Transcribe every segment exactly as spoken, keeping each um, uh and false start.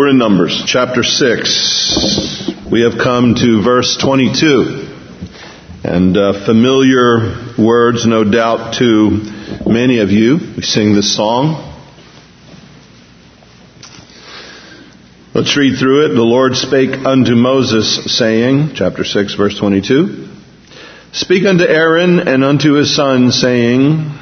We're in Numbers, chapter six. We have come to verse twenty-two. And uh, familiar words, no doubt, to many of you. We sing this song. Let's read through it. The Lord spake unto Moses, saying, chapter six, verse twenty-two, Speak unto Aaron and unto his sons, saying,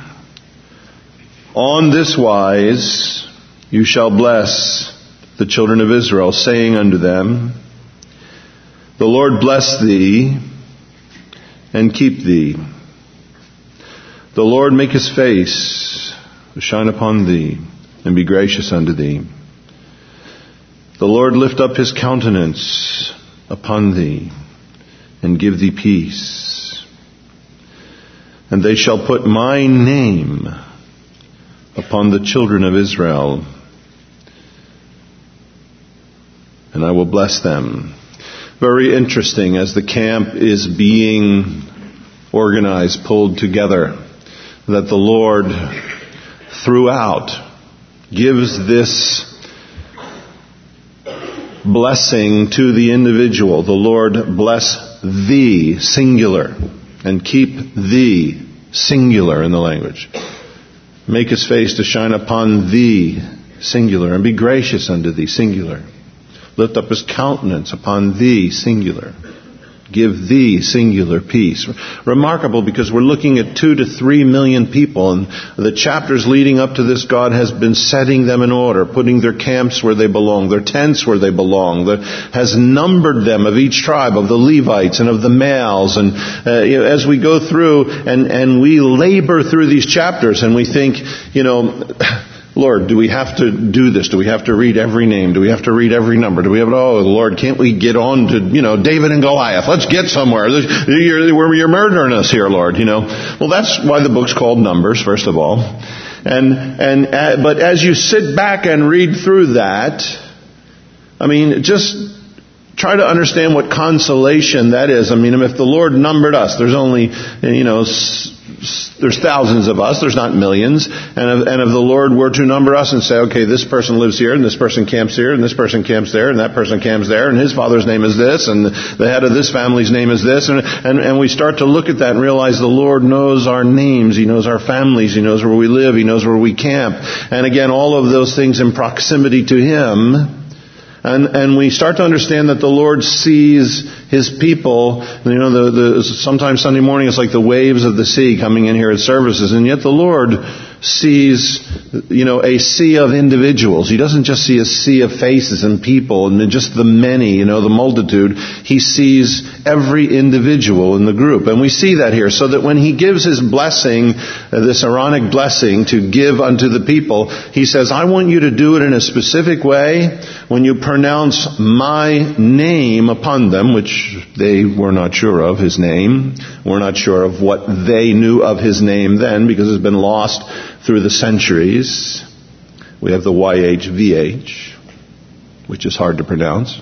On this wise you shall bless the children of Israel, saying unto them, The Lord bless thee and keep thee. The Lord make his face to shine upon thee and be gracious unto thee. The Lord lift up his countenance upon thee and give thee peace. And they shall put my name upon the children of Israel, and I will bless them. Very interesting as the camp is being organized, pulled together, that the Lord throughout gives this blessing to the individual. The Lord bless thee, singular, and keep thee, singular in the language. Make his face to shine upon thee, singular, and be gracious unto thee, singular. Lift up his countenance upon thee, singular. Give thee, singular, peace. Remarkable, because we're looking at two to three million people, and the chapters leading up to this, God has been setting them in order, putting their camps where they belong, their tents where they belong, the, has numbered them of each tribe, of the Levites and of the males. And uh, you know, as we go through and, and we labor through these chapters, and we think, you know, Lord, do we have to do this? Do we have to read every name? Do we have to read every number? Do we have, oh, Lord, can't we get on to, you know, David and Goliath? Let's get somewhere. You're, you're murdering us here, Lord, you know. Well, that's why the book's called Numbers, first of all. And, and, uh, but as you sit back and read through that, I mean, just try to understand what consolation that is. I mean, if the Lord numbered us, there's only, you know, there's thousands of us, there's not millions. And if, and if the Lord were to number us and say, okay, this person lives here, and this person camps here, and this person camps there, and that person camps there, and his father's name is this, and the head of this family's name is this, and, and, and we start to look at that and realize the Lord knows our names, He knows our families, He knows where we live, He knows where we camp. And again, all of those things in proximity to Him. And, and we start to understand that the Lord sees His people. You know, the, the, sometimes Sunday morning it's like the waves of the sea coming in here at services. And yet the Lord sees, you know, a sea of individuals. He doesn't just see a sea of faces and people and just the many, you know, the multitude. He sees every individual in the group. And we see that here. So that when He gives His blessing, uh, this Aaronic blessing to give unto the people, He says, I want you to do it in a specific way when you pronounce my name upon them, which they were not sure of, His name. We're not sure of what they knew of His name then, because it's been lost through the centuries. We have the Y H V H, which is hard to pronounce.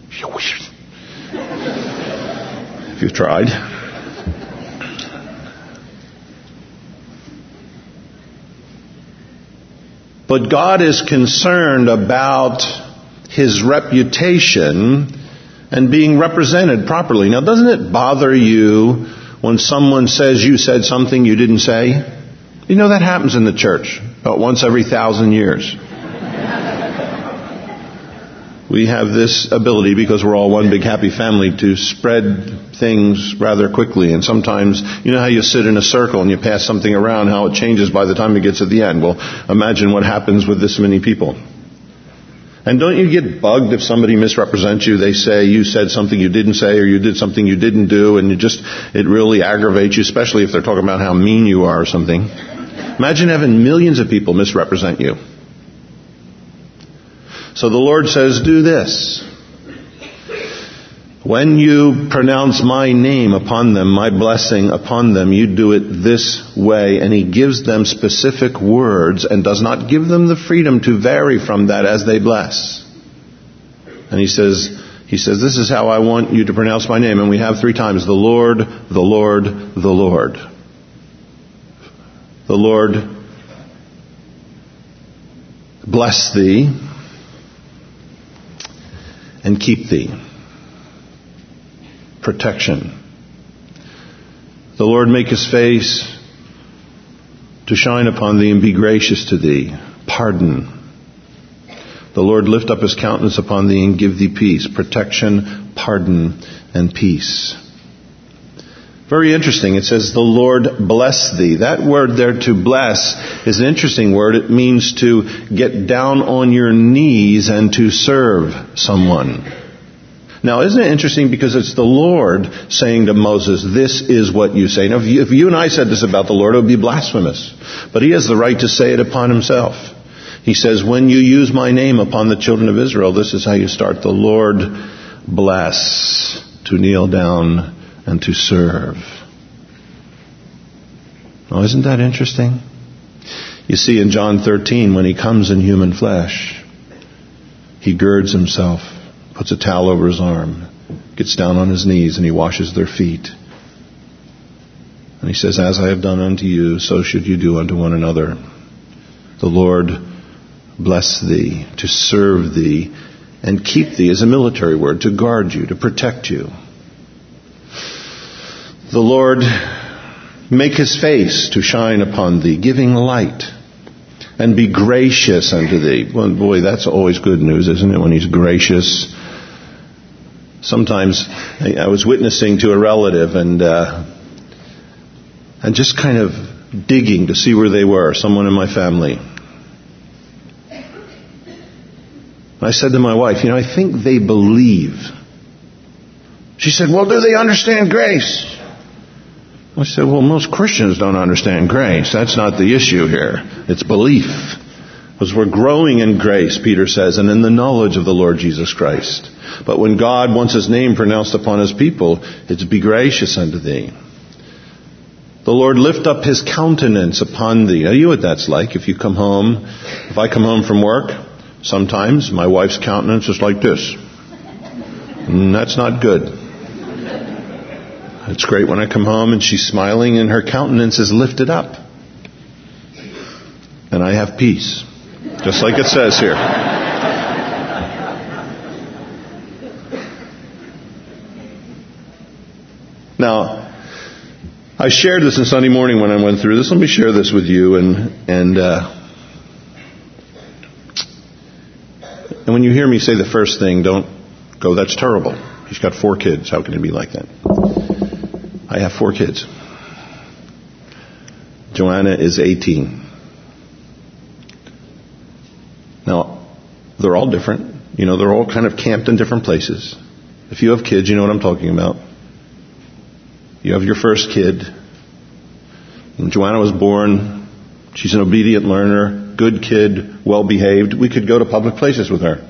If you've tried. But God is concerned about His reputation and being represented properly. Now, doesn't it bother you when someone says you said something you didn't say? You know, that happens in the church about once every thousand years. We have this ability, because we're all one big happy family, to spread things rather quickly. And sometimes, you know how you sit in a circle and you pass something around, how it changes by the time it gets to the end. Well, imagine what happens with this many people. And don't you get bugged if somebody misrepresents you? They say you said something you didn't say, or you did something you didn't do, and you just, it really aggravates you, especially if they're talking about how mean you are or something. Imagine having millions of people misrepresent you. So the Lord says, do this. When you pronounce my name upon them, my blessing upon them, you do it this way. And He gives them specific words and does not give them the freedom to vary from that as they bless. And He says, He says, this is how I want you to pronounce my name. And we have three times, the Lord, the Lord, the Lord. The Lord bless thee. and keep thee. Protection. The Lord make his face to shine upon thee and be gracious to thee. Pardon. The Lord lift up his countenance upon thee and give thee peace. Protection, pardon, and peace. Very interesting. It says, the Lord bless thee. That word there, to bless, is an interesting word. It means to get down on your knees and to serve someone. Now, isn't it interesting? Because it's the Lord saying to Moses, this is what you say. Now, if you, if you and I said this about the Lord, it would be blasphemous. But he has the right to say it upon himself. He says, when you use my name upon the children of Israel, this is how you start. The Lord bless, to kneel down and to serve. Oh, isn't that interesting? You see in John thirteen, when he comes in human flesh, he girds himself, puts a towel over his arm, gets down on his knees, and he washes their feet. And he says, as I have done unto you, so should you do unto one another. The Lord bless thee, to serve thee, and keep thee is a military word, to guard you, to protect you. The Lord make his face to shine upon thee, giving light, and be gracious unto thee. Well, boy, that's always good news, isn't it, when he's gracious? Sometimes I was witnessing to a relative and uh, and just kind of digging to see where they were, someone in my family. I said to my wife, you know, I think they believe. She said, well, do they understand grace? I said, well, most Christians don't understand grace. That's not the issue here. It's belief. Because we're growing in grace, Peter says, and in the knowledge of the Lord Jesus Christ. But when God wants his name pronounced upon his people, it's be gracious unto thee. The Lord lift up his countenance upon thee. Now, you know what that's like. If you come home, if I come home from work, sometimes my wife's countenance is like this. And that's not good. It's great when I come home and she's smiling and her countenance is lifted up. And I have peace. Just like it says here. Now, I shared this on Sunday morning when I went through this. Let me share this with you. And and uh, and when you hear me say the first thing, don't go, that's terrible. He's got four kids. How can it be like that? I have four kids. Joanna is eighteen. Now, they're all different. You know, they're all kind of camped in different places. If you have kids, you know what I'm talking about. You have your first kid. When Joanna was born, she's an obedient learner, good kid, well-behaved. We could go to public places with her.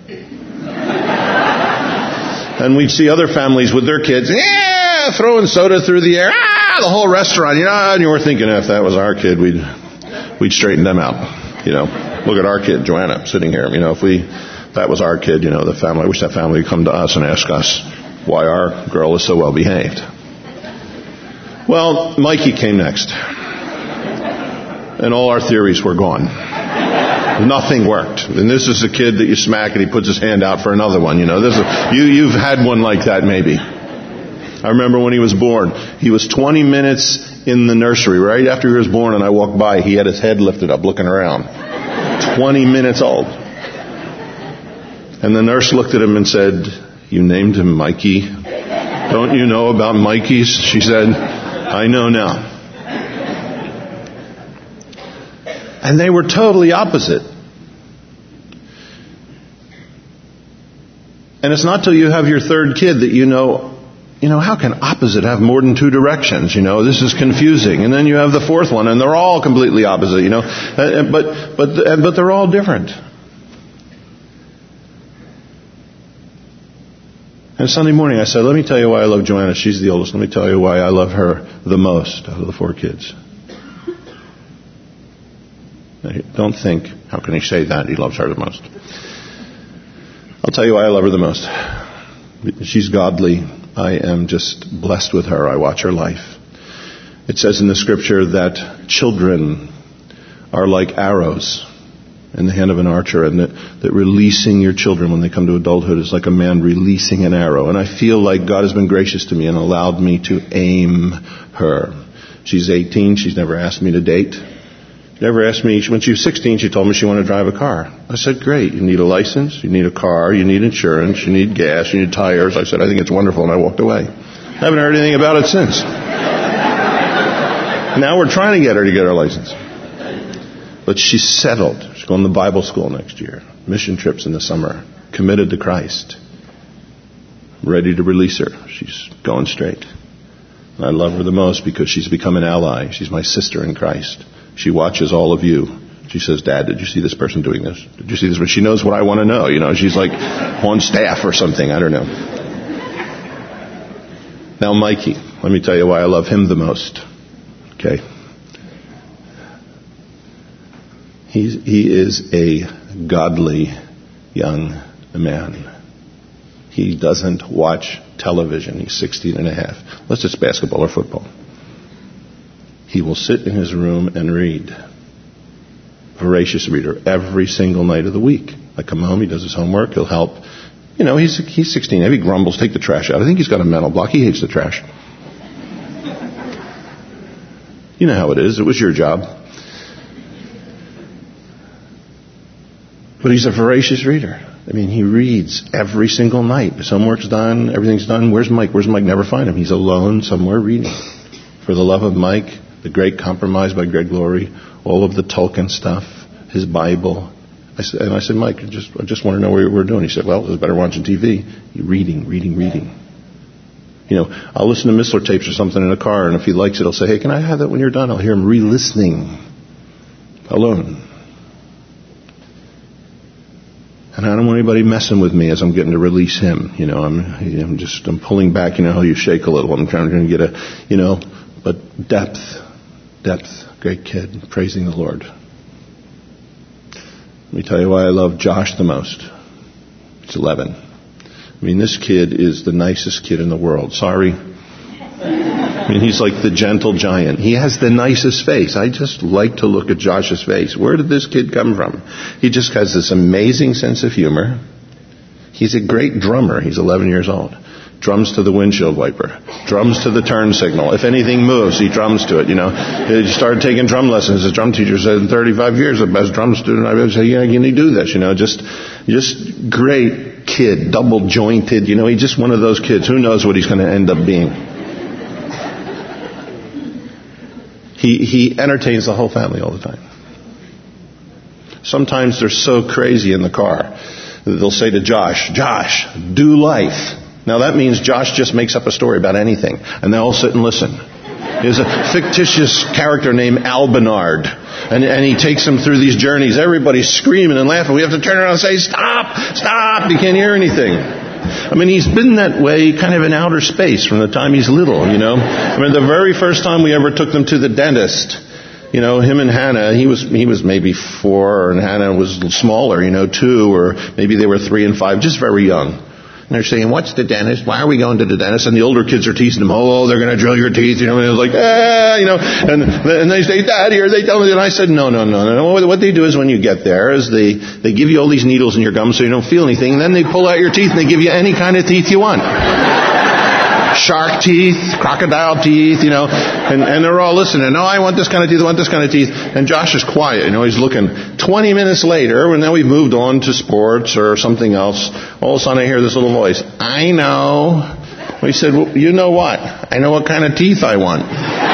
And we'd see other families with their kids, yeah, throwing soda through the air, ah, the whole restaurant, you know, and you were thinking if that was our kid, we'd we'd straighten them out, you know. Look at our kid, Joanna, sitting here. You know, if we, if that was our kid, you know, the family, I wish that family would come to us and ask us why our girl is so well behaved. Well, Mikey came next. And all our theories were gone. Nothing worked. And this is a kid that you smack and he puts his hand out for another one. You know, this is, you, you've had one like that maybe. I remember when he was born, he was twenty minutes in the nursery. Right after he was born and I walked by, he had his head lifted up looking around. twenty minutes old. And the nurse looked at him and said, you named him Mikey. Don't you know about Mikeys? She said, I know now. And they were totally opposite. And it's not till you have your third kid that you know, you know, how can opposite have more than two directions? You know, this is confusing. And then you have the fourth one, and they're all completely opposite. You know, but but but they're all different. And Sunday morning I said, let me tell you why I love Joanna. She's the oldest. Let me tell you why I love her the most out of the four kids. Don't think, how can he say that? He loves her the most. I'll tell you why I love her the most. She's godly. I am just blessed with her. I watch her life. It says in the scripture that children are like arrows in the hand of an archer, and that, that releasing your children when they come to adulthood is like a man releasing an arrow. And I feel like God has been gracious to me and allowed me to aim her. She's eighteen. She's never asked me to date. Never asked me. When she was sixteen, she told me she wanted to drive a car. I said, great. You need a license. You need a car. You need insurance. You need gas. You need tires. I said, I think it's wonderful. And I walked away. I haven't heard anything about it since. Now we're trying to get her to get her license. But she's settled. She's going to Bible school next year. Mission trips in the summer. Committed to Christ. Ready to release her. She's going straight. And I love her the most because she's become an ally. She's my sister in Christ. She watches all of you. She says, Dad, did you see this person doing this? Did you see this? She knows what I want to know. You know, she's like on staff or something. I don't know. Now, Mikey, let me tell you why I love him the most. Okay. He's, he is a godly young man. He doesn't watch television. He's sixteen and a half. Unless it's basketball or football. He will sit in his room and read. Voracious reader every single night of the week. I come home, he does his homework, he'll help. You know, he's he's sixteen. He grumbles, take the trash out. I think he's got a mental block. He hates the trash. You know how it is. It was your job. But he's a voracious reader. I mean, he reads every single night. His homework's done, everything's done. Where's Mike? Where's Mike? Never find him. He's alone somewhere reading. For the Love of Mike, The Great Compromise by Greg Laurie, all of the Tolkien stuff, his Bible. I said, and I said, Mike, I just, I just want to know what we're doing. He said, well, it's better watching T V. You're reading, reading, reading. You know, I'll listen to Missler tapes or something in a car, and if he likes it, he'll say, hey, can I have that when you're done? I'll hear him re-listening alone. And I don't want anybody messing with me as I'm getting to release him. You know, I'm, I'm just, I'm pulling back. You know how you shake a little. I'm trying to get a, you know, but depth, depth, great kid, praising the Lord. Let me tell you why I love Josh the most. He's eleven. I mean, this kid is the nicest kid in the world. Sorry. I mean, he's like the gentle giant. He has the nicest face. I just like to look at Josh's face. Where did this kid come from? He just has this amazing sense of humor. He's a great drummer. He's eleven years old. Drums to the windshield wiper. Drums to the turn signal. If anything moves, he drums to it, you know. He started taking drum lessons. His drum teacher said, in thirty-five years, the best drum student I've ever said, yeah, can you do this? You know, just, just great kid, double jointed. You know, he's just one of those kids. Who knows what he's going to end up being? He, he entertains the whole family all the time. Sometimes they're so crazy in the car that they'll say to Josh, Josh, do life. Now that means Josh just makes up a story about anything, and they all sit and listen. There's a fictitious character named Al Bernard, and, and he takes them through these journeys. Everybody's screaming and laughing. We have to turn around and say, stop, stop, you can't hear anything. I mean, he's been that way kind of in outer space from the time he's little, you know. I mean, the very first time we ever took them to the dentist, you know, him and Hannah, he was he was maybe four, and Hannah was smaller, you know, two, or maybe they were three and five, just very young. And they're saying, what's the dentist? Why are we going to the dentist? And the older kids are teasing them, oh, they're going to drill your teeth, you know, and it was like, ah, you know, and, and they say, Daddy, or they tell me, and I said, no, no, no, no. What they do is when you get there is they, they give you all these needles in your gums so you don't feel anything, and then they pull out your teeth and they give you any kind of teeth you want. Shark teeth, crocodile teeth, you know, and, and they're all listening. No, I want this kind of teeth, I want this kind of teeth. And Josh is quiet, you know, he's looking. Twenty minutes later, when now we've moved on to sports or something else, all of a sudden I hear this little voice. I know. We said, well, you know what? I know what kind of teeth I want.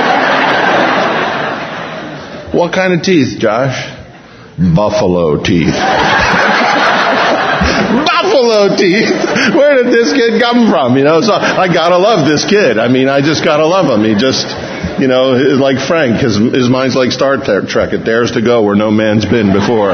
What kind of teeth, Josh? Buffalo teeth. Buffalo teeth. Where did this kid come from? You know, so I gotta love this kid. I mean, I just gotta love him. He just, you know, like Frank, his, his mind's like Star Trek. It dares to go where no man's been before.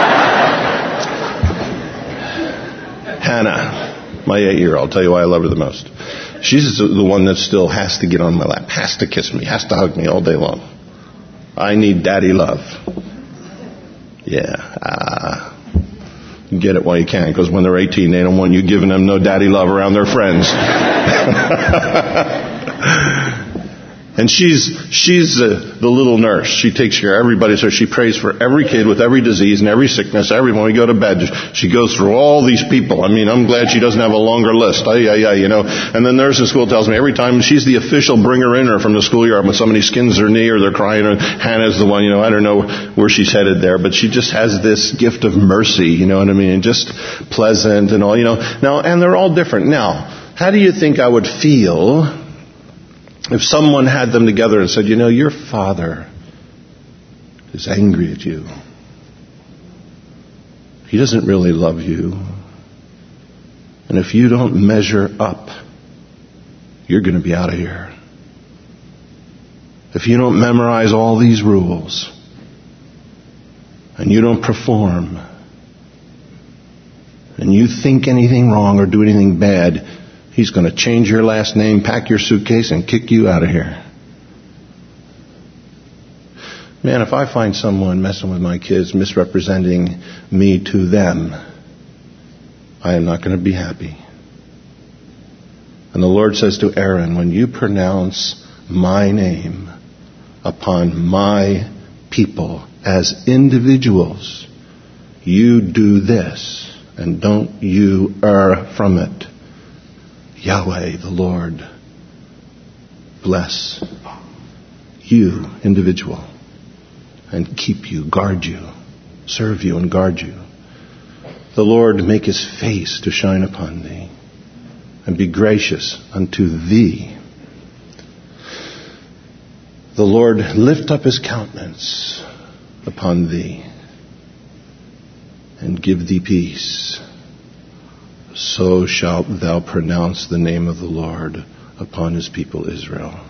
Hannah, my eight-year-old. I'll tell you why I love her the most. She's the one that still has to get on my lap, has to kiss me, has to hug me all day long. I need daddy love. Yeah, ah. Uh, Get it while you can, because when they're eighteen, they don't want you giving them no daddy love around their friends. And she's she's uh, the little nurse. She takes care of everybody, so she prays for every kid with every disease and every sickness. Every when we go to bed, she goes through all these people. I mean, I'm glad she doesn't have a longer list. Ay, ay, ay, you know. And the nurse in school tells me every time she's the official bringer-inner from the schoolyard when somebody skins their knee or they're crying. Or Hannah's the one, you know. I don't know where she's headed there, but she just has this gift of mercy. You know what I mean? And just pleasant and all, you know. Now, and they're all different. Now, how do you think I would feel if someone had them together and said, you know, your father is angry at you. He doesn't really love you. And if you don't measure up, you're going to be out of here. If you don't memorize all these rules and you don't perform and you think anything wrong or do anything bad, he's going to change your last name, pack your suitcase, and kick you out of here. Man, if I find someone messing with my kids, misrepresenting me to them, I am not going to be happy. And the Lord says to Aaron, when you pronounce my name upon my people as individuals, you do this, and don't you err from it. Yahweh, the Lord, bless you, individual, and keep you, guard you, serve you and guard you. The Lord make his face to shine upon thee, and be gracious unto thee. The Lord lift up his countenance upon thee, and give thee peace. So shalt thou pronounce the name of the Lord upon his people Israel.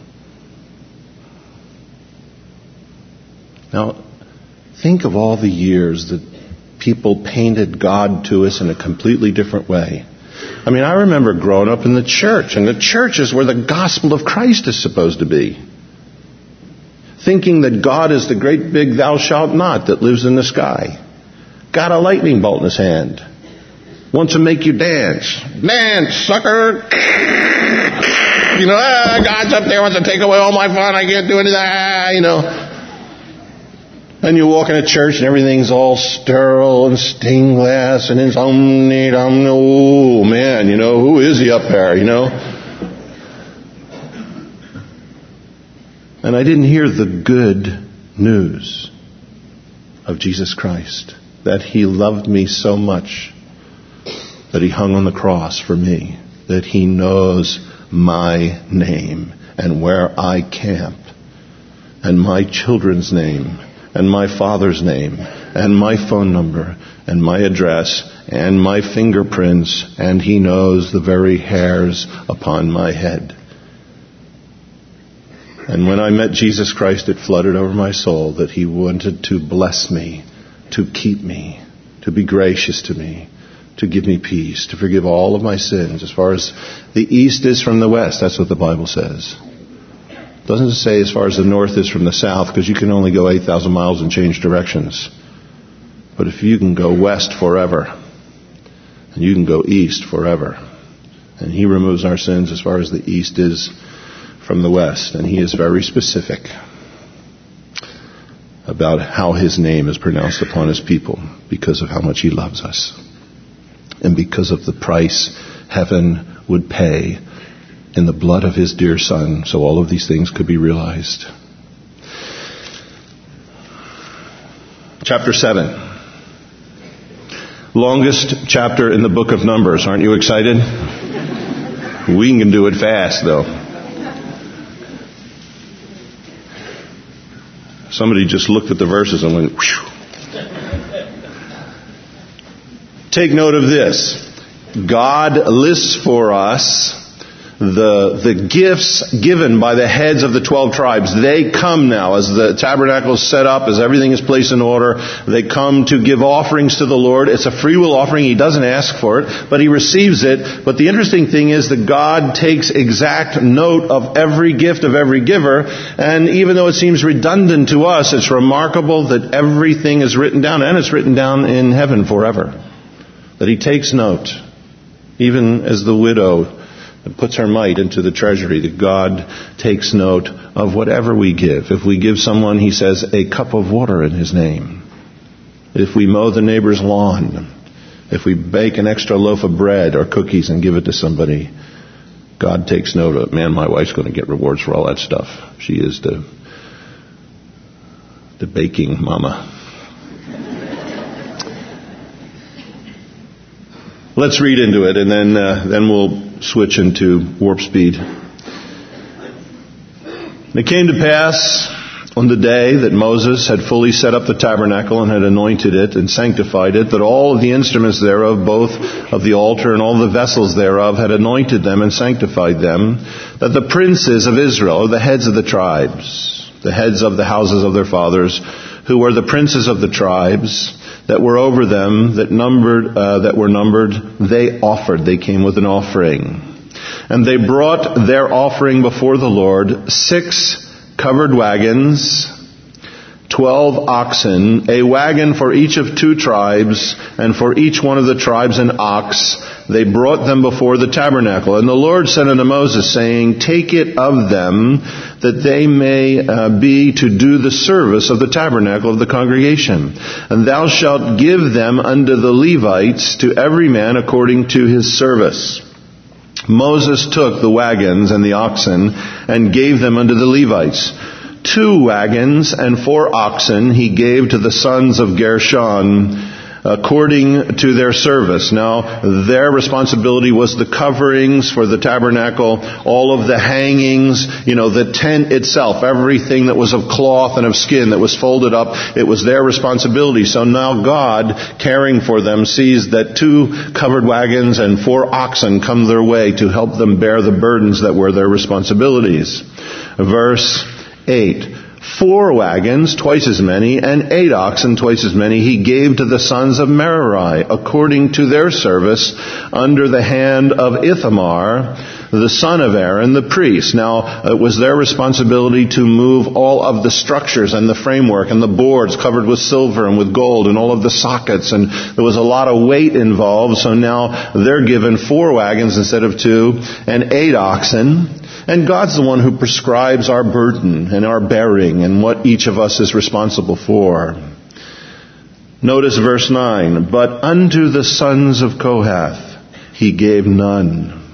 Now, think of all the years that people painted God to us in a completely different way. I mean, I remember growing up in the church, and the church is where the gospel of Christ is supposed to be. Thinking that God is the great big thou shalt not that lives in the sky. Got a lightning bolt in his hand. Wants to make you dance. Dance, sucker! You know, ah, God's up there, wants to take away all my fun, I can't do any of that, you know. And you walk into church and everything's all sterile and stained glass and it's omni, omni, oh man, you know, who is he up there, you know? And I didn't hear the good news of Jesus Christ, that he loved me so much that he hung on the cross for me, that he knows my name and where I camp, and my children's name, and my father's name, and my phone number, and my address, and my fingerprints, and he knows the very hairs upon my head. And when I met Jesus Christ, it flooded over my soul that he wanted to bless me, to keep me, to be gracious to me, to give me peace, to forgive all of my sins. As far as the east is from the west, that's what the Bible says. It doesn't say as far as the north is from the south, because you can only go eight thousand miles and change directions. But if you can go west forever, and you can go east forever, and he removes our sins as far as the east is from the west, and he is very specific about how his name is pronounced upon his people because of how much he loves us. And because of the price heaven would pay in the blood of his dear Son, so all of these things could be realized. Chapter seven. Longest chapter in the book of Numbers. Aren't you excited? We can do it fast, though. Somebody just looked at the verses and went, whew. Take note of this. God lists for us the the gifts given by the heads of the twelve tribes. They come now as the tabernacle is set up, as everything is placed in order. They come to give offerings to the Lord. It's a free will offering. He doesn't ask for it, but he receives it. But the interesting thing is that God takes exact note of every gift of every giver. And even though it seems redundant to us, it's remarkable that everything is written down, and it's written down in heaven forever. That he takes note, even as the widow and puts her mite into the treasury, that God takes note of whatever we give. If we give someone, he says, a cup of water in his name. If we mow the neighbor's lawn, if we bake an extra loaf of bread or cookies and give it to somebody, God takes note of it. Man, my wife's going to get rewards for all that stuff. She is the, the baking mama. Let's read into it, and then uh, then we'll switch into warp speed. And it came to pass on the day that Moses had fully set up the tabernacle and had anointed it and sanctified it, that all of the instruments thereof, both of the altar and all the vessels thereof, had anointed them and sanctified them, that the princes of Israel, or the heads of the tribes, the heads of the houses of their fathers, who were the princes of the tribes, that were over them, that numbered, uh, that were numbered, they offered. They came with an offering. And they brought their offering before the Lord, six covered wagons, twelve oxen, a wagon for each of two tribes, and for each one of the tribes an ox. They brought them before the tabernacle. And the Lord said unto Moses, saying, take it of them, that they may uh, be to do the service of the tabernacle of the congregation. And thou shalt give them unto the Levites, to every man according to his service. Moses took the wagons and the oxen, and gave them unto the Levites. Two wagons and four oxen he gave to the sons of Gershon, according to their service. Now, their responsibility was the coverings for the tabernacle, all of the hangings, you know, the tent itself, everything that was of cloth and of skin that was folded up, it was their responsibility. So now God, caring for them, sees that two covered wagons and four oxen come their way to help them bear the burdens that were their responsibilities. Verse eight. Four wagons, twice as many, and eight oxen, twice as many, he gave to the sons of Merari, according to their service, under the hand of Ithamar, the son of Aaron, the priest. Now, it was their responsibility to move all of the structures and the framework and the boards covered with silver and with gold and all of the sockets, and there was a lot of weight involved, so now they're given four wagons instead of two, and eight oxen. And God's the one who prescribes our burden and our bearing and what each of us is responsible for. Notice verse nine. But unto the sons of Kohath he gave none.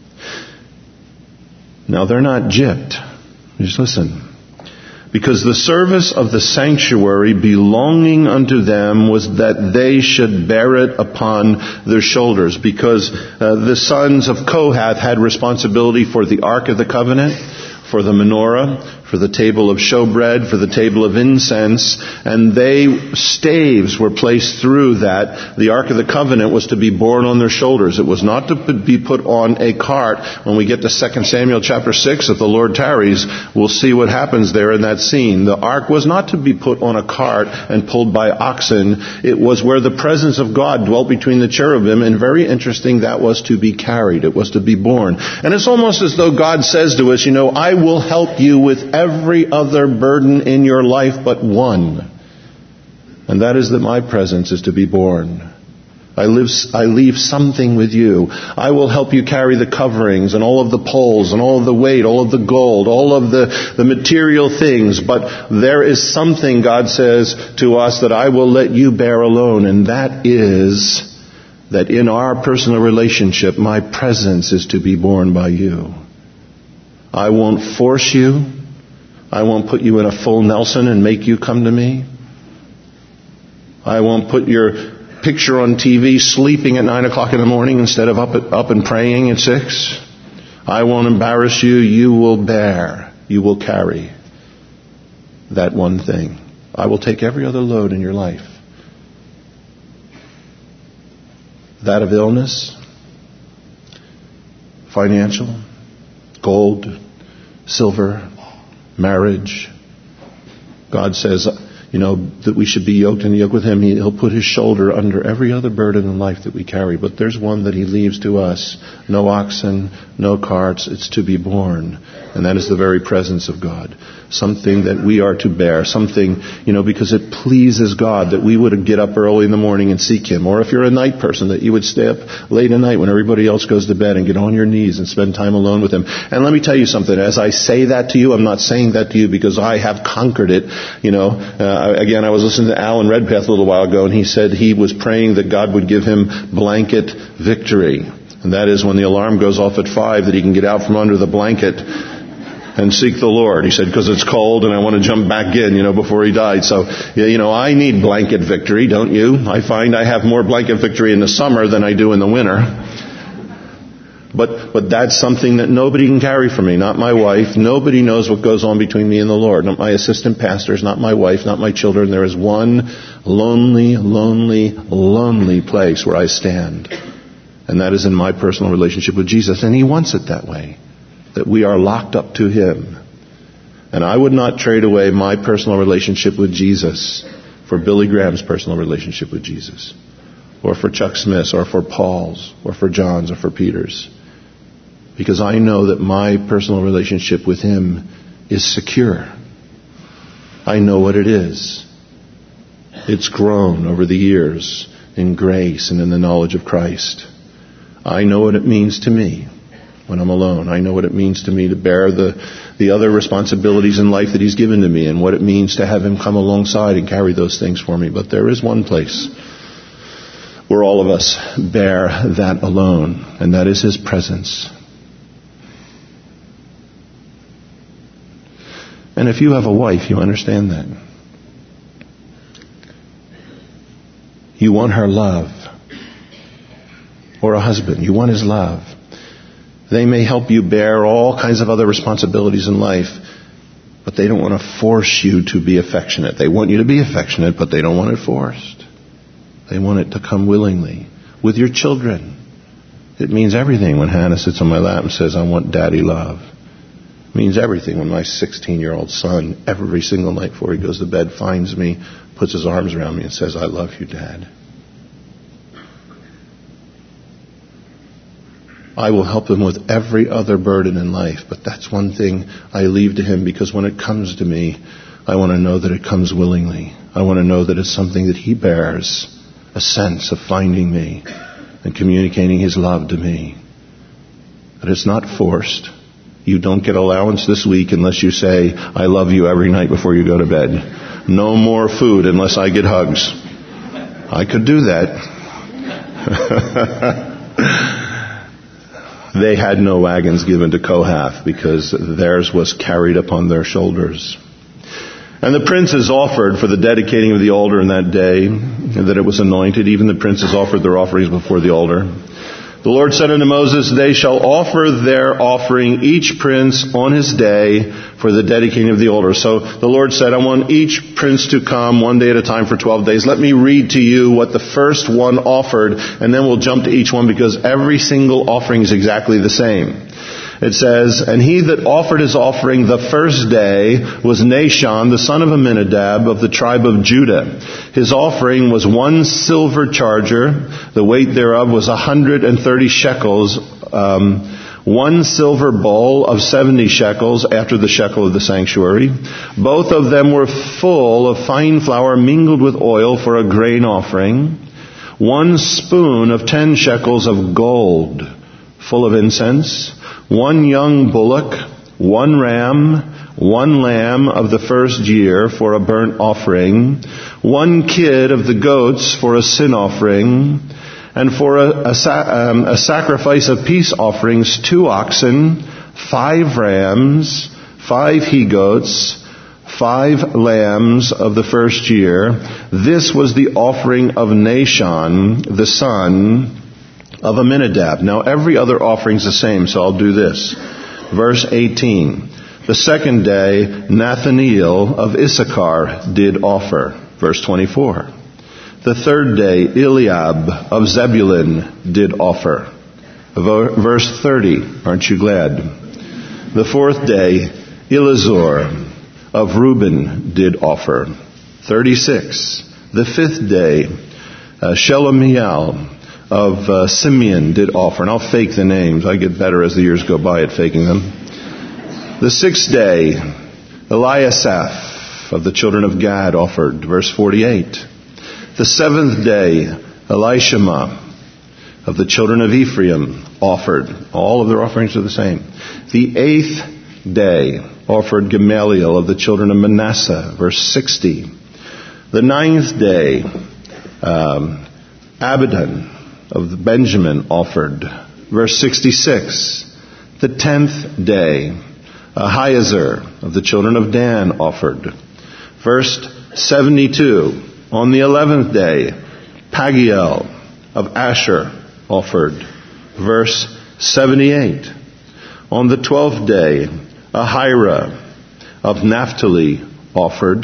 Now they're not gypped. Just listen. Because the service of the sanctuary belonging unto them was that they should bear it upon their shoulders. Because uh, the sons of Kohath had responsibility for the Ark of the Covenant, for the menorah, for the table of showbread, for the table of incense, and they, staves were placed through that. The Ark of the Covenant was to be borne on their shoulders. It was not to be put on a cart. When we get to Second Samuel chapter six, if the Lord tarries, we'll see what happens there in that scene. The Ark was not to be put on a cart and pulled by oxen. It was where the presence of God dwelt between the cherubim, and very interesting, that was to be carried. It was to be borne. And it's almost as though God says to us, you know, I will help you with every other burden in your life but one. And that is that my presence is to be borne. I live, I leave something with you. I will help you carry the coverings and all of the poles and all of the weight, all of the gold, all of the, the material things. But there is something, God says to us, that I will let you bear alone. And that is that in our personal relationship, my presence is to be borne by you. I won't force you. I won't put you in a full Nelson and make you come to me. I won't put your picture on T V sleeping at nine o'clock in the morning instead of up at, up and praying at six. I won't embarrass you. You will bear. You will carry that one thing. I will take every other load in your life. That of illness, financial, gold, silver, marriage. God says, you know, that we should be yoked and yoked with him. He, he'll put his shoulder under every other burden in life that we carry. But there's one that he leaves to us. No oxen, no carts. It's to be borne. And that is the very presence of God. Something that we are to bear. Something, you know, because it pleases God that we would get up early in the morning and seek him. Or if you're a night person, that you would stay up late at night when everybody else goes to bed and get on your knees and spend time alone with him. And let me tell you something. As I say that to you, I'm not saying that to you because I have conquered it. You know, uh, again, I was listening to Alan Redpath a little while ago, and he said he was praying that God would give him blanket victory. And that is when the alarm goes off at five, that he can get out from under the blanket and seek the Lord. He said, because it's cold and I want to jump back in, you know, before he died. So, you know, I need blanket victory, don't you? I find I have more blanket victory in the summer than I do in the winter. But, but that's something that nobody can carry for me. Not my wife. Nobody knows what goes on between me and the Lord. Not my assistant pastors, not my wife, not my children. There is one lonely, lonely, lonely place where I stand. And that is in my personal relationship with Jesus. And he wants it that way. That we are locked up to him. And I would not trade away my personal relationship with Jesus for Billy Graham's personal relationship with Jesus. Or for Chuck Smith's, or for Paul's, or for John's, or for Peter's. Because I know that my personal relationship with him is secure. I know what it is. It's grown over the years in grace and in the knowledge of Christ. I know what it means to me when I'm alone. I know what it means to me to bear the, the other responsibilities in life that he's given to me, and what it means to have him come alongside and carry those things for me. But there is one place where all of us bear that alone, and that is his presence. And if you have a wife, you understand that. You want her love. Or a husband, you want his love. They may help you bear all kinds of other responsibilities in life, but they don't want to force you to be affectionate. They want you to be affectionate, but they don't want it forced. They want it to come willingly. With your children, it means everything when Hannah sits on my lap and says, I want daddy love. It means everything when my sixteen-year-old son, every single night before he goes to bed, finds me, puts his arms around me and says, I love you, Dad. I will help him with every other burden in life, but that's one thing I leave to him, because when it comes to me, I want to know that it comes willingly. I want to know that it's something that he bears, a sense of finding me and communicating his love to me. But it's not forced. You don't get allowance this week unless you say, I love you every night before you go to bed. No more food unless I get hugs. I could do that. They had no wagons given to Kohath because theirs was carried upon their shoulders. And the princes offered for the dedicating of the altar in that day, that it was anointed. Even the princes offered their offerings before the altar. The Lord said unto Moses, they shall offer their offering, each prince on his day, for the dedicating of the altar. So the Lord said, I want each prince to come one day at a time for twelve days. Let me read to you what the first one offered, and then we'll jump to each one, because every single offering is exactly the same. It says, and he that offered his offering the first day was Nahshon, the son of Amminadab, of the tribe of Judah. His offering was one silver charger. The weight thereof was a hundred and thirty shekels. Um, one silver bowl of seventy shekels, after the shekel of the sanctuary. Both of them were full of fine flour mingled with oil for a grain offering. One spoon of ten shekels of gold, full of incense. One young bullock, one ram, one lamb of the first year for a burnt offering, one kid of the goats for a sin offering, and for a, a, um, a sacrifice of peace offerings, two oxen, five rams, five he-goats, five lambs of the first year. This was the offering of Nahshon, the son of Amminadab. Now every other offering is the same, so I'll do this. Verse eighteen. The second day, Nathaniel of Issachar did offer. Verse twenty-four. The third day, Eliab of Zebulun did offer. Verse thirty. Aren't you glad? The fourth day, Elizur of Reuben did offer. thirty-six. The fifth day, uh, Shelomiel of uh, Simeon did offer. And I'll fake the names. I get better as the years go by at faking them. The sixth day, Eliasaph of the children of Gad offered. Verse forty-eight. The seventh day, Elishama of the children of Ephraim offered. All of their offerings are the same. The eighth day offered Gamaliel of the children of Manasseh. Verse sixty. The ninth day, um, Abidan of Benjamin offered. Verse sixty-six. The tenth day, Ahiezer of the children of Dan offered. Verse seventy-two. On the eleventh day, Pagiel of Asher offered. Verse seventy-eight. On the twelfth day, Ahira of Naphtali offered.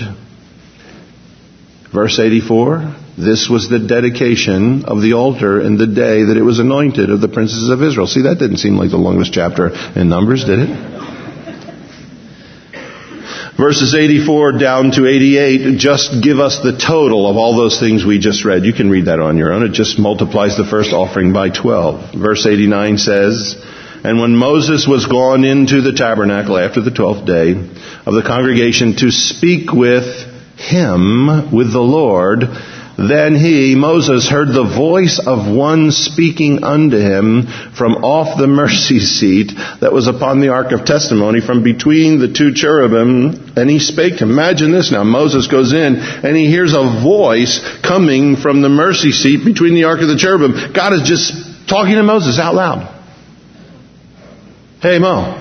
Verse eighty-four. This was the dedication of the altar in the day that it was anointed of the princes of Israel. See, that didn't seem like the longest chapter in Numbers, did it? Verses eighty-four down to eighty-eight just give us the total of all those things we just read. You can read that on your own. It just multiplies the first offering by twelve. Verse eighty-nine says, and when Moses was gone into the tabernacle after the twelfth day of the congregation to speak with him, with the Lord, then he, Moses, heard the voice of one speaking unto him from off the mercy seat that was upon the ark of testimony, from between the two cherubim, and he spake to him. Imagine this now. Moses goes in and he hears a voice coming from the mercy seat between the ark of the cherubim. God is just talking to Moses out loud. Hey, Mo.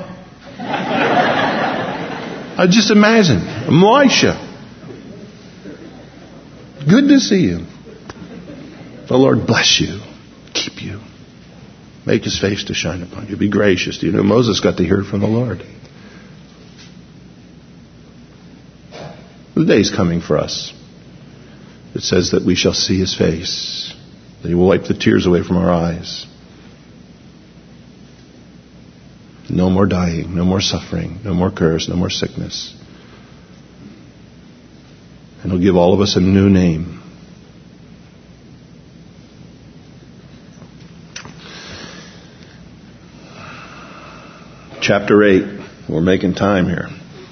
I just imagine. Moisha. Good to see you. The Lord bless you, keep you, make his face to shine upon you, be gracious to you. You know, Moses got to hear it from the Lord. The day's coming for us. It says that we shall see his face, that he will wipe the tears away from our eyes. No more dying, no more suffering, no more curse, no more sickness. And he'll give all of us a new name. Chapter eight. We're making time here.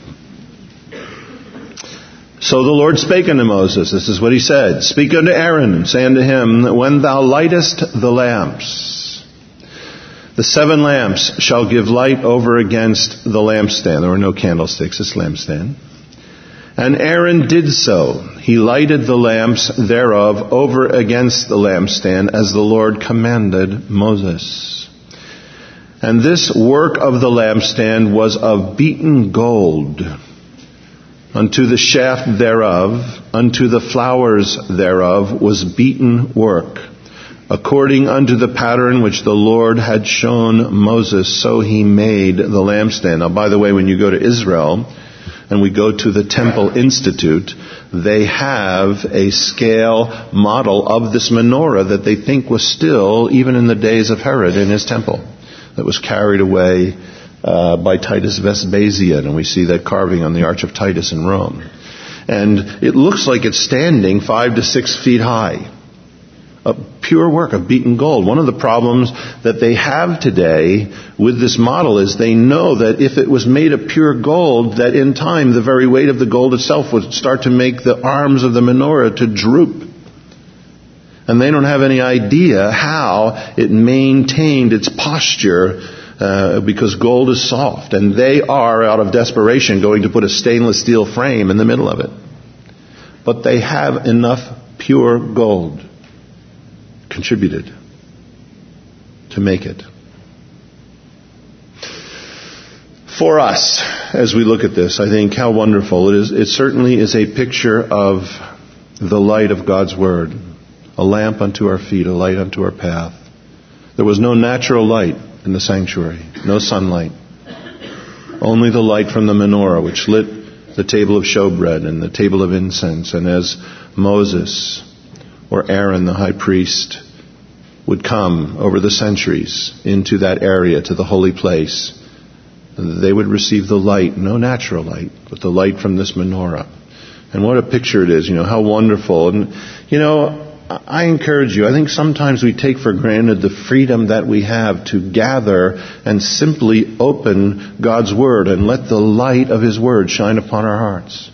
So the Lord spake unto Moses. This is what he said. Speak unto Aaron and say unto him, when thou lightest the lamps, the seven lamps shall give light over against the lampstand. There were no candlesticks, it's lampstand. And Aaron did so. He lighted the lamps thereof over against the lampstand as the Lord commanded Moses. And this work of the lampstand was of beaten gold. Unto the shaft thereof, unto the flowers thereof was beaten work. According unto the pattern which the Lord had shown Moses, so he made the lampstand. Now, by the way, when you go to Israel, and we go to the Temple Institute, they have a scale model of this menorah that they think was still, even in the days of Herod, in his temple, that was carried away uh, by Titus Vespasian, and we see that carving on the Arch of Titus in Rome. And it looks like it's standing five to six feet high. A pure work of beaten gold. One of the problems that they have today with this model is they know that if it was made of pure gold, that in time the very weight of the gold itself would start to make the arms of the menorah to droop. And they don't have any idea how it maintained its posture uh, because gold is soft. And they are, out of desperation, going to put a stainless steel frame in the middle of it. But they have enough pure gold contributed to make it. For us, as we look at this, I think how wonderful it is. It certainly is a picture of the light of God's Word. A lamp unto our feet, a light unto our path. There was no natural light in the sanctuary, no sunlight. Only the light from the menorah, which lit the table of showbread and the table of incense. And as Moses or Aaron, the high priest, would come over the centuries into that area, to the holy place, they would receive the light, no natural light, but the light from this menorah. And what a picture it is, you know, how wonderful. And, you know, I encourage you, I think sometimes we take for granted the freedom that we have to gather and simply open God's Word and let the light of His Word shine upon our hearts.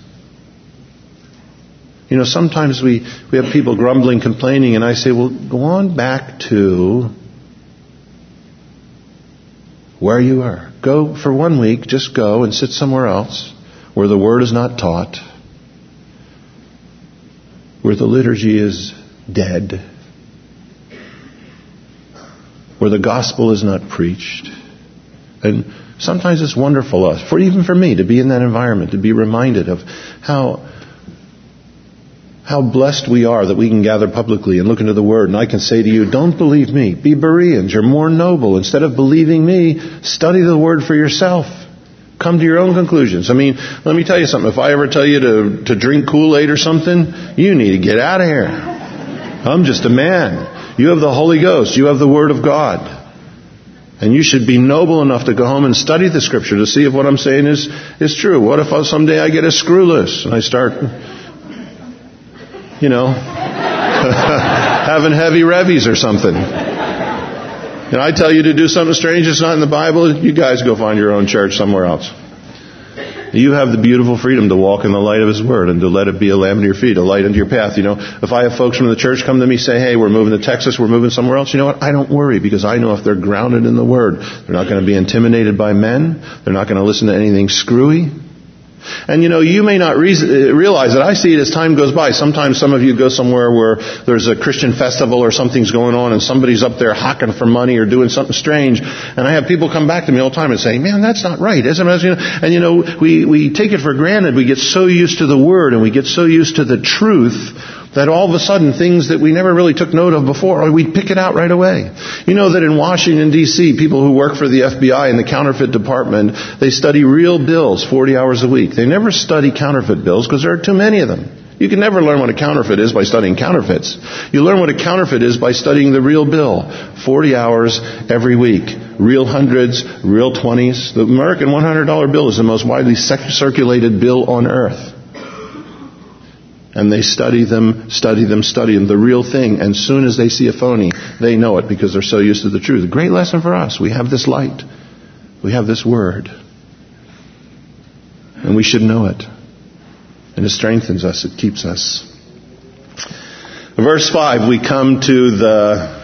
You know, sometimes we, we have people grumbling, complaining, and I say, well, go on back to where you are. Go for one week, just go and sit somewhere else where the Word is not taught, where the liturgy is dead, where the gospel is not preached. And sometimes it's wonderful, us, for even for me, to be in that environment, to be reminded of how how blessed we are that we can gather publicly and look into the Word. And I can say to you, don't believe me. Be Bereans. You're more noble. Instead of believing me, study the Word for yourself. Come to your own conclusions. I mean, let me tell you something. If I ever tell you to, to drink Kool-Aid or something, you need to get out of here. I'm just a man. You have the Holy Ghost. You have the Word of God. And you should be noble enough to go home and study the Scripture to see if what I'm saying is, is true. What if someday I get a screw loose and I start, you know, having heavy revies or something? And I tell you to do something strange that's not in the Bible, you guys go find your own church somewhere else. You have the beautiful freedom to walk in the light of His Word and to let it be a lamp to your feet, a light unto your path. You know, if I have folks from the church come to me say, hey, we're moving to Texas, we're moving somewhere else, you know what? I don't worry, because I know if they're grounded in the Word, they're not going to be intimidated by men. They're not going to listen to anything screwy. And you know, you may not re- realize that I see it as time goes by. Sometimes some of you go somewhere where there's a Christian festival or something's going on and somebody's up there hawking for money or doing something strange. And I have people come back to me all the time and say, man, that's not right, isn't it? And you know, we, we take it for granted. We get so used to the Word and we get so used to the truth that all of a sudden things that we never really took note of before, we pick it out right away. You know that in Washington, D C, people who work for the F B I in the counterfeit department, they study real bills forty hours a week. They never study counterfeit bills because there are too many of them. You can never learn what a counterfeit is by studying counterfeits. You learn what a counterfeit is by studying the real bill. forty hours every week. Real hundreds, real twenties. The American one hundred dollar bill is the most widely circulated bill on earth. And they study them, study them, study them, the real thing. And soon as they see a phony, they know it because they're so used to the truth. A great lesson for us. We have this light. We have this Word. And we should know it. And it strengthens us. It keeps us. Verse five, we come to the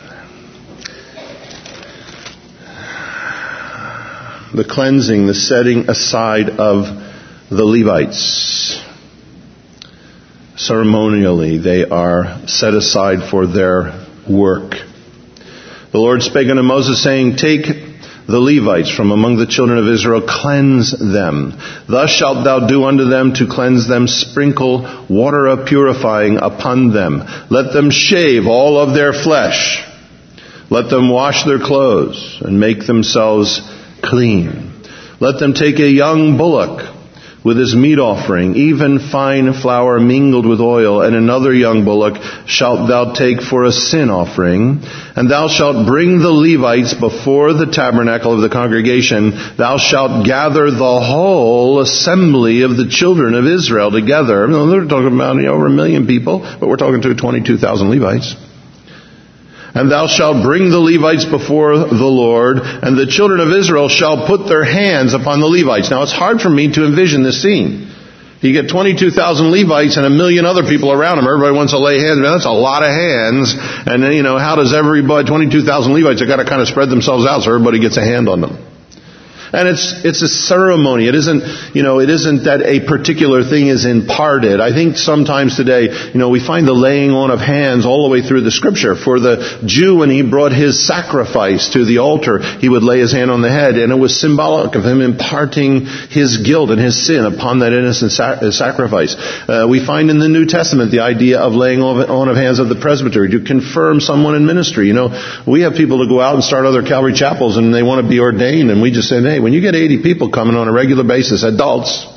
the cleansing, the setting aside of the Levites. Ceremonially, they are set aside for their work. The Lord spake unto Moses, saying, take the Levites from among the children of Israel, cleanse them. Thus shalt thou do unto them to cleanse them, sprinkle water of purifying upon them. Let them shave all of their flesh. Let them wash their clothes and make themselves clean. Let them take a young bullock with his meat offering, even fine flour mingled with oil, and another young bullock shalt thou take for a sin offering. And thou shalt bring the Levites before the tabernacle of the congregation. Thou shalt gather the whole assembly of the children of Israel together. I mean, they're talking about, you know, over a million people, but we're talking to twenty-two thousand Levites. And thou shalt bring the Levites before the Lord, and the children of Israel shall put their hands upon the Levites. Now, it's hard for me to envision this scene. You get twenty-two thousand Levites and a million other people around them. Everybody wants to lay hands. Man, that's a lot of hands. And then, you know, how does everybody, twenty-two thousand Levites, they've got to kind of spread themselves out so everybody gets a hand on them. And it's it's a ceremony. It isn't, you know, it isn't that a particular thing is imparted. I think sometimes today, you know, we find the laying on of hands all the way through the Scripture. For the Jew, when he brought his sacrifice to the altar, he would lay his hand on the head, and it was symbolic of him imparting his guilt and his sin upon that innocent sac- sacrifice. Uh, we find in the New Testament the idea of laying on of hands of the presbytery to confirm someone in ministry. You know, we have people to go out and start other Calvary chapels, and they want to be ordained, and we just say, hey, when you get eighty people coming on a regular basis, adults,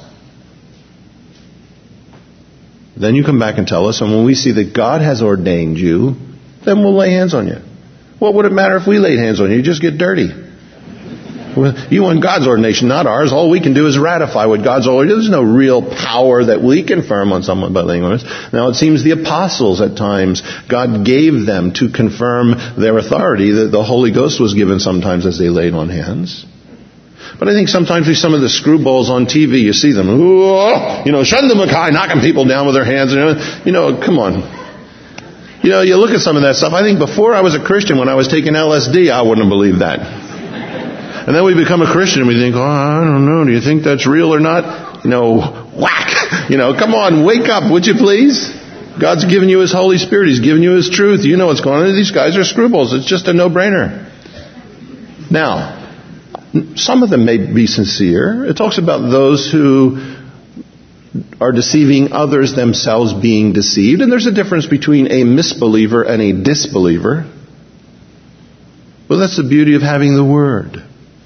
then you come back and tell us, and when we see that God has ordained you, then we'll lay hands on you. What would it matter if we laid hands on you? You just get dirty. You want God's ordination, not ours. All we can do is ratify what God's already. There's no real power that we confirm on someone by laying on hands. Now, it seems the apostles at times, God gave them to confirm their authority. That the Holy Ghost was given sometimes as they laid on hands. But I think sometimes we some of the screwballs on T V, you see them, you know, Shunda Mackay knocking people down with their hands. You know, come on. You know, you look at some of that stuff. I think before I was a Christian, when I was taking L S D, I wouldn't have believed that. And then we become a Christian and we think, oh, I don't know, do you think that's real or not? You know, whack! You know, come on, wake up, would you please? God's given you His Holy Spirit. He's given you His truth. You know what's going on. These guys are screwballs. It's just a no-brainer. Now, some of them may be sincere. It talks about those who are deceiving others themselves being deceived. And there's a difference between a misbeliever and a disbeliever. Well, that's the beauty of having the Word.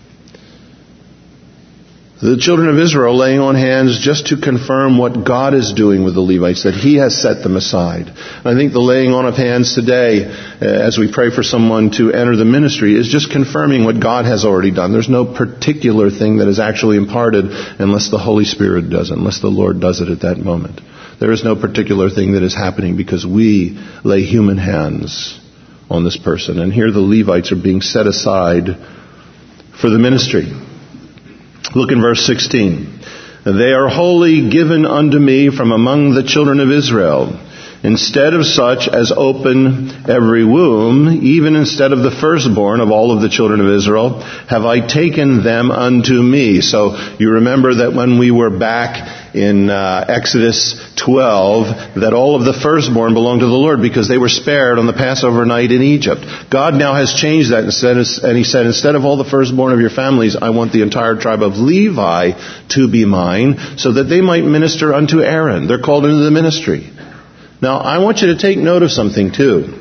The children of Israel laying on hands just to confirm what God is doing with the Levites, that He has set them aside. And I think the laying on of hands today, as we pray for someone to enter the ministry, is just confirming what God has already done. There's no particular thing that is actually imparted unless the Holy Spirit does it, unless the Lord does it at that moment. There is no particular thing that is happening because we lay human hands on this person. And here the Levites are being set aside for the ministry. Look in verse sixteen. They are wholly given unto me from among the children of Israel. Instead of such as open every womb, even instead of the firstborn of all of the children of Israel, have I taken them unto me. So you remember that when we were back in uh, Exodus twelve, that all of the firstborn belonged to the Lord because they were spared on the Passover night in Egypt. God now has changed that instead, and He said, instead of all the firstborn of your families, I want the entire tribe of Levi to be mine, so that they might minister unto Aaron. They're called into the ministry. Now, I want you to take note of something too.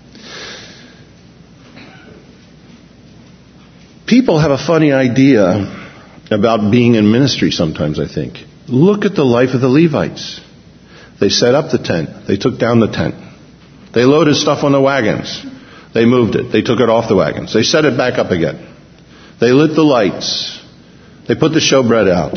People have a funny idea about being in ministry sometimes, I think. Look at the life of the Levites. They set up the tent. They took down the tent. They loaded stuff on the wagons. They moved it. They took it off the wagons. They set it back up again. They lit the lights. They put the showbread out.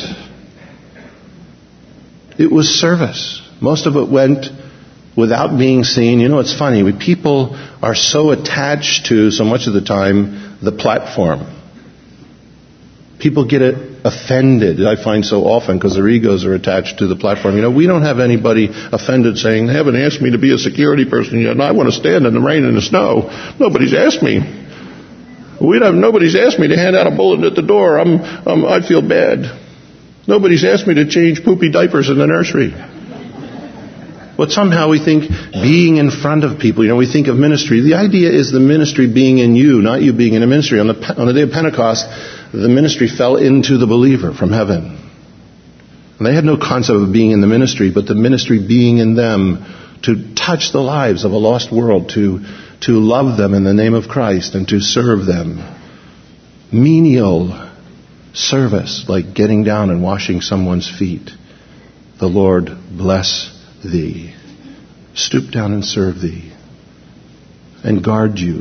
It was service. Most of it went without being seen. You know, it's funny. We, people are so attached to, so much of the time, the platform. People get it offended, I find so often, because their egos are attached to the platform. You know, we don't have anybody offended saying, they haven't asked me to be a security person yet, and I want to stand in the rain and the snow. Nobody's asked me. We don't have, nobody's asked me to hand out a bulletin at the door. I'm, I'm, I'd feel bad. Nobody's asked me to change poopy diapers in the nursery. But somehow we think being in front of people, you know, we think of ministry. The idea is the ministry being in you, not you being in a ministry. On the, on the day of Pentecost, the ministry fell into the believer from heaven. And they had no concept of being in the ministry, but the ministry being in them to touch the lives of a lost world, to, to love them in the name of Christ and to serve them. Menial service, like getting down and washing someone's feet. The Lord bless thee, stoop down and serve thee, and guard you,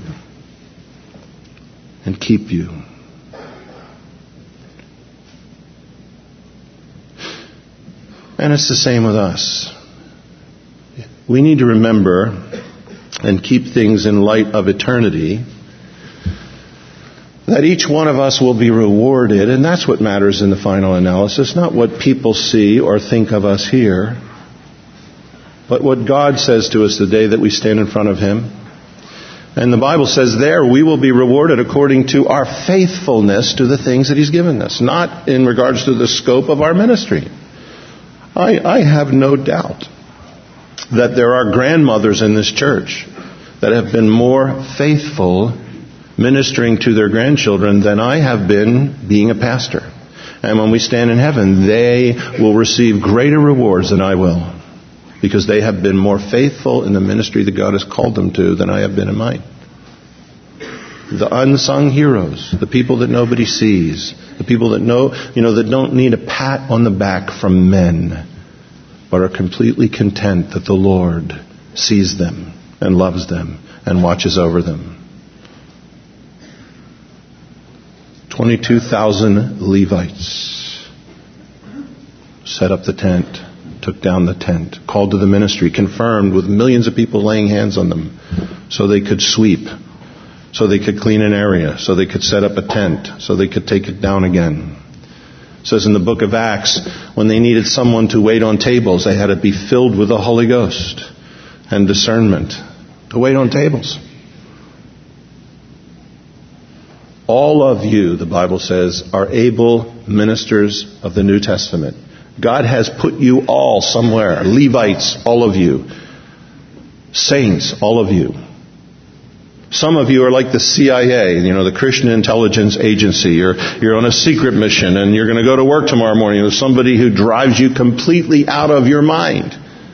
and keep you. And it's the same with us. We need to remember and keep things in light of eternity, that each one of us will be rewarded, and that's what matters in the final analysis, not what people see or think of us here, but what God says to us the day that we stand in front of Him. And the Bible says there we will be rewarded according to our faithfulness to the things that He's given us, not in regards to the scope of our ministry. I, I have no doubt that there are grandmothers in this church that have been more faithful ministering to their grandchildren than I have been being a pastor. And when we stand in heaven, they will receive greater rewards than I will, because they have been more faithful in the ministry that God has called them to than I have been in mine. The unsung heroes, the people that nobody sees, the people that know, you know, that don't need a pat on the back from men, but are completely content that the Lord sees them and loves them and watches over them. twenty-two thousand Levites set up the tent, took down the tent, called to the ministry, confirmed with millions of people laying hands on them so they could sweep, so they could clean an area, so they could set up a tent, so they could take it down again. It says in the book of Acts, when they needed someone to wait on tables, they had to be filled with the Holy Ghost and discernment to wait on tables. All of you, the Bible says, are able ministers of the New Testament. God has put you all somewhere. Levites, all of you. Saints, all of you. Some of you are like the C I A, you know, the Christian Intelligence Agency. You're, you're on a secret mission and you're going to go to work tomorrow morning with somebody who drives you completely out of your mind.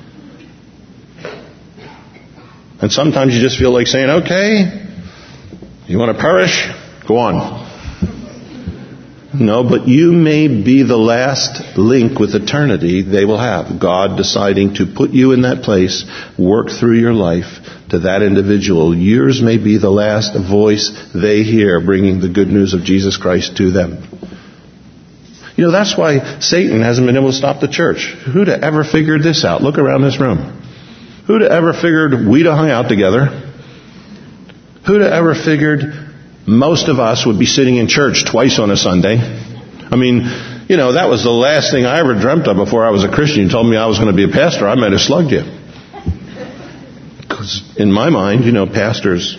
And sometimes you just feel like saying, okay, you want to perish? Go on. No, but you may be the last link with eternity they will have. God deciding to put you in that place, work through your life to that individual. Yours may be the last voice they hear bringing the good news of Jesus Christ to them. You know, that's why Satan hasn't been able to stop the church. Who'd have ever figured this out? Look around this room. Who'd have ever figured we'd have hung out together? Who'd have ever figured most of us would be sitting in church twice on a Sunday? I mean, you know, that was the last thing I ever dreamt of before I was a Christian. You told me I was going to be a pastor, I might have slugged you. Because in my mind, you know, pastors,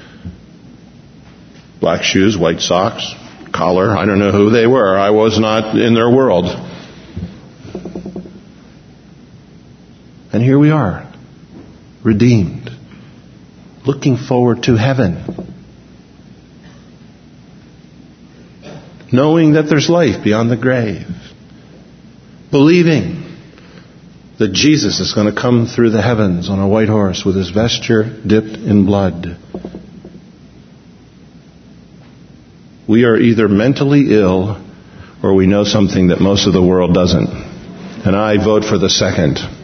black shoes, white socks, collar, I don't know who they were. I was not in their world. And here we are, redeemed, looking forward to heaven, knowing that there's life beyond the grave, believing that Jesus is going to come through the heavens on a white horse with his vesture dipped in blood. We are either mentally ill or we know something that most of the world doesn't. And I vote for the second.